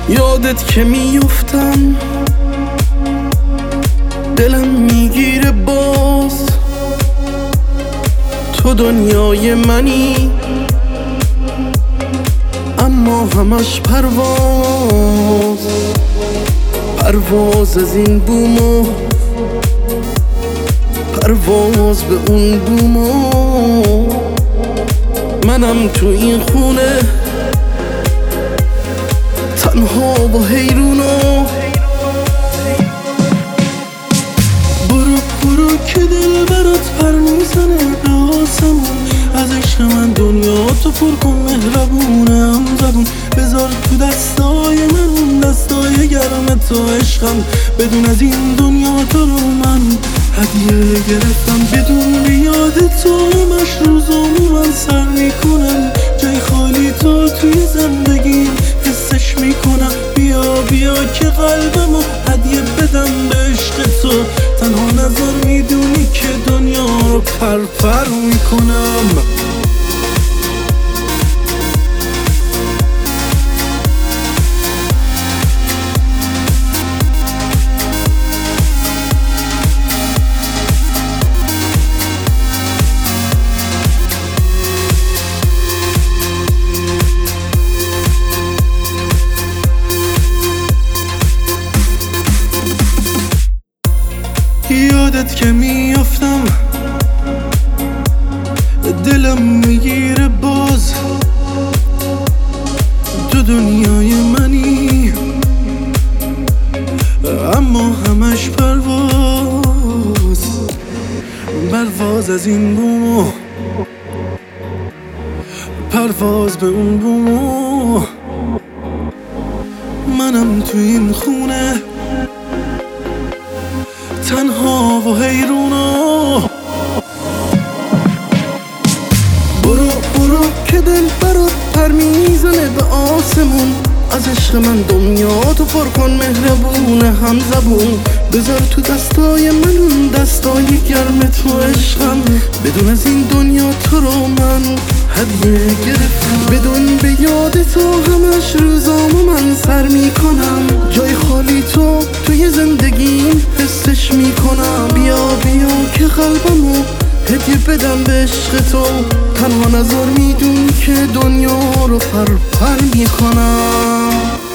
یادت که میفتم دلم میگیره باز، تو دنیای منی اما همش پرواز از این بوم و پرواز به اون بوم و منم تو این خونه تنها و حیرون و برو که دل برات پر میزنه به آسمون، از عشق من دنیا تو پر کن، مهربونم زبون بذار تو دستای من، دستای گرم تو عشقم، بدون از این دنیا تو رو من هدیه گرفتم، بدون بیاد تو همش روزامو من سر میکنم، جای خالی تو توی زندگی حسش میکنم، بیا که قلبمو هدیه بدم به عشق تو، تنها نظر میدونی که دنیا رو پر میکنم. یادت که میافتم دلم میگیره باز، تو دنیای منی اما همش پرواز از این بوم و پرواز به اون بوم و منم تو این خونه تنها و حیرون و برو که دل برات پر میزنه به آسمون، از عشق من دنیا تو پر کن، مهربونه هم زبون بذار تو دستای من، دستای گرم تو عشقم، بدون از این دنیا تو رو من هدیه گرفتم، بدون به یاد تو همش روزامو من سر میکنم، جای خالی تو توی زندگیم حسش میکنم، بیا که قلبمو هدیه بدم به عشق تو، تنها نظر میدونی که دنیا رو پر میکنم.